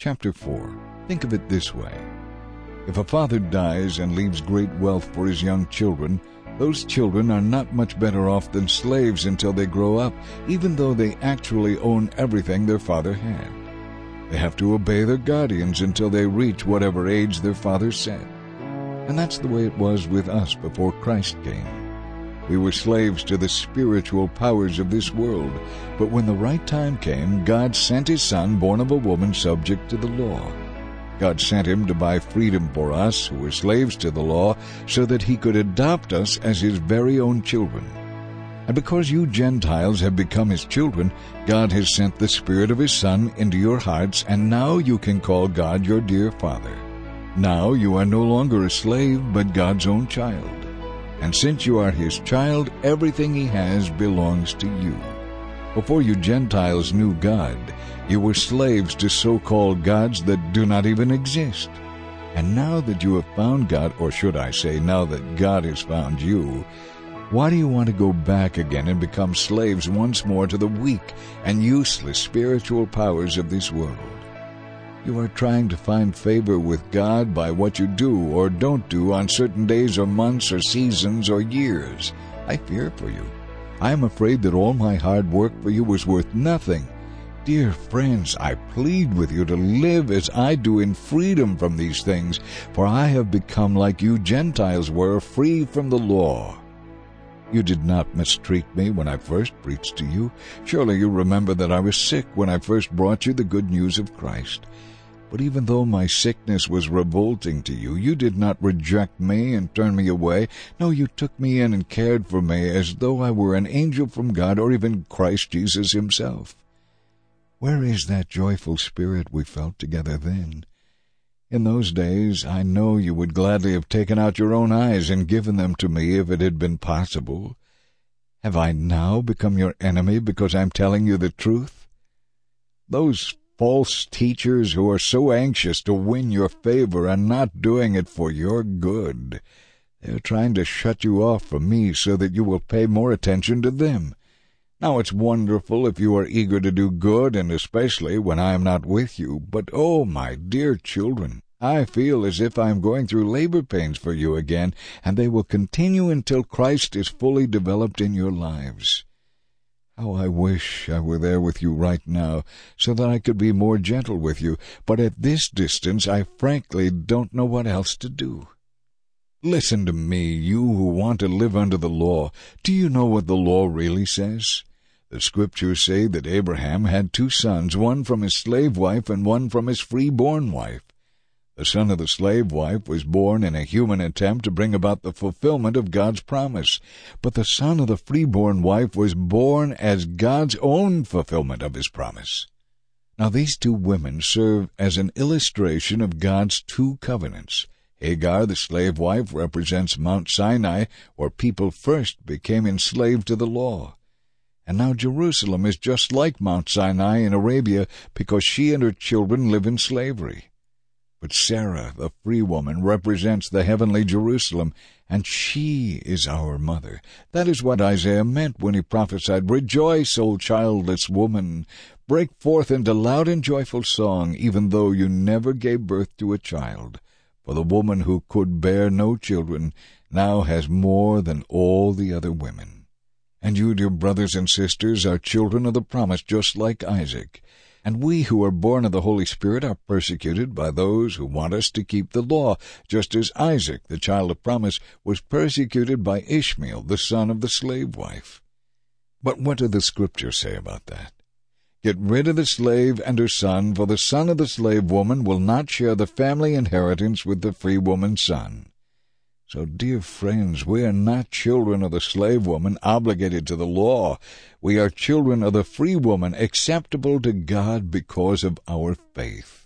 Chapter 4. Think of it this way. If a father dies and leaves great wealth for his young children, those children are not much better off than slaves until they grow up, even though they actually own everything their father had. They have to obey their guardians until they reach whatever age their father set. And that's the way it was with us before Christ came. We were slaves to the spiritual powers of this world, but when the right time came, God sent His Son, born of a woman, subject to the law. God sent Him to buy freedom for us who were slaves to the law so that He could adopt us as His very own children. And because you Gentiles have become His children, God has sent the Spirit of His Son into your hearts, and now you can call God your dear Father. Now you are no longer a slave, but God's own child. And since you are His child, everything He has belongs to you. Before you Gentiles knew God, you were slaves to so-called gods that do not even exist. And now that you have found God, or should I say, now that God has found you, why do you want to go back again and become slaves once more to the weak and useless spiritual powers of this world? You are trying to find favor with God by what you do or don't do on certain days or months or seasons or years. I fear for you. I am afraid that all my hard work for you was worth nothing. Dear friends, I plead with you to live as I do in freedom from these things, for I have become like you Gentiles were, free from the law. You did not mistreat me when I first preached to you. Surely you remember that I was sick when I first brought you the good news of Christ. But even though my sickness was revolting to you, you did not reject me and turn me away. No, you took me in and cared for me as though I were an angel from God or even Christ Jesus Himself. Where is that joyful spirit we felt together then? In those days, I know you would gladly have taken out your own eyes and given them to me if it had been possible. Have I now become your enemy because I'm telling you the truth? Those false teachers who are so anxious to win your favor and not doing it for your good, they're trying to shut you off from me so that you will pay more attention to them. Now it's wonderful if you are eager to do good, and especially when I am not with you. But, oh, my dear children, I feel as if I am going through labor pains for you again, and they will continue until Christ is fully developed in your lives. How I wish I were there with you right now, so that I could be more gentle with you, but at this distance I frankly don't know what else to do. Listen to me, you who want to live under the law. Do you know what the law really says? The Scriptures say that Abraham had 2 sons, one from his slave wife and one from his free-born wife. The son of the slave wife was born in a human attempt to bring about the fulfillment of God's promise, but the son of the free-born wife was born as God's own fulfillment of His promise. Now these 2 women serve as an illustration of God's 2 covenants. Hagar, the slave wife, represents Mount Sinai, where people first became enslaved to the law. And now Jerusalem is just like Mount Sinai in Arabia because she and her children live in slavery. But Sarah, the free woman, represents the heavenly Jerusalem, and she is our mother. That is what Isaiah meant when he prophesied, "Rejoice, O childless woman! Break forth into loud and joyful song, even though you never gave birth to a child. For the woman who could bear no children now has more than all the other women." And you, dear brothers and sisters, are children of the promise, just like Isaac. And we who are born of the Holy Spirit are persecuted by those who want us to keep the law, just as Isaac, the child of promise, was persecuted by Ishmael, the son of the slave wife. But what do the Scriptures say about that? Get rid of the slave and her son, for the son of the slave woman will not share the family inheritance with the free woman's son. So, dear friends, we are not children of the slave woman obligated to the law. We are children of the free woman, acceptable to God because of our faith.